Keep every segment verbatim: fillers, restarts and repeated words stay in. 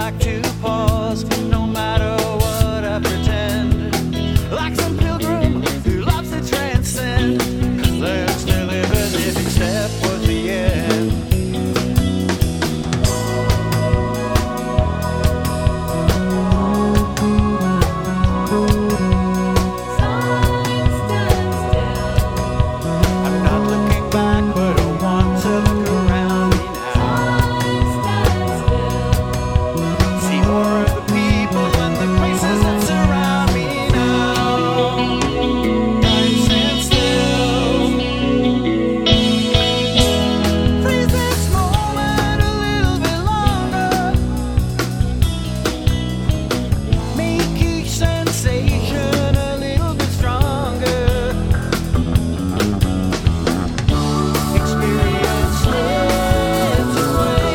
like to pause, no matter what I pretend. Like some pilgrim who loves to transcend, learns to live as if each step was the end. I'm not looking back, but I want to look around me now. See more of the people and the places that surround me now. Time stands still. Freeze this moment a little bit longer. Make each sensation a little bit stronger. Experience slips away.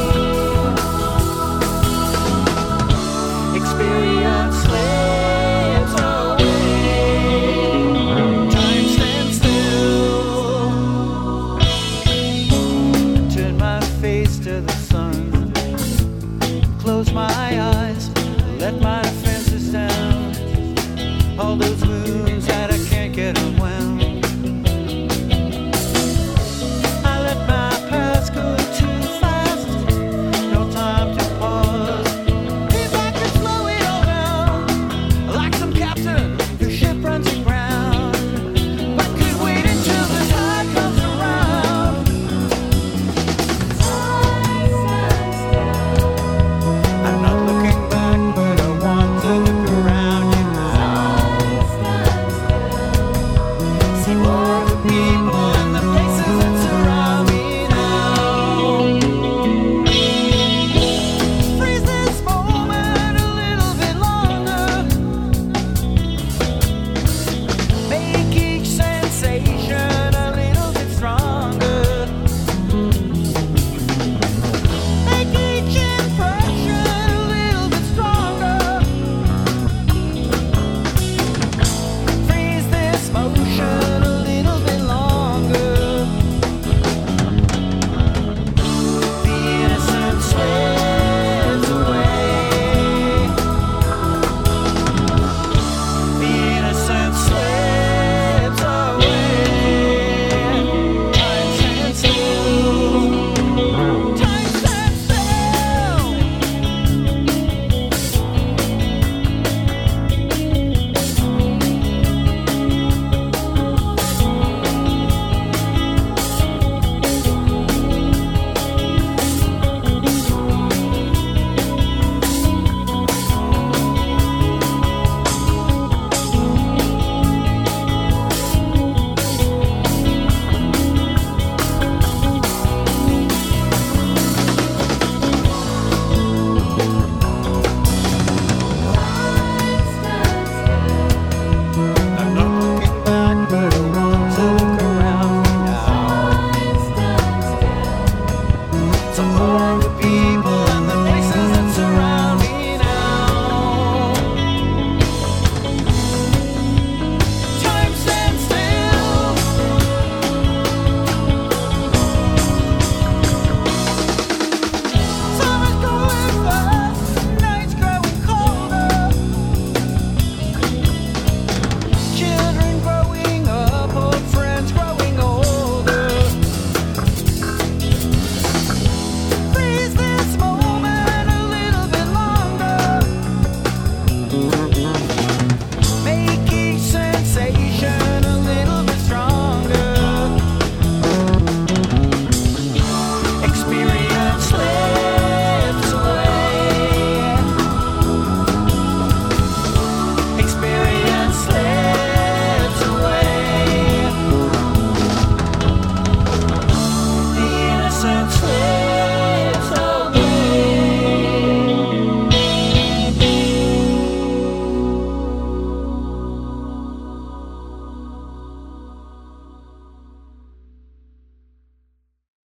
Experience slips away. Time stands still. Turn my face to the sun. Close my eyes. Let my defenses down. All those wounds that I can't get unwound.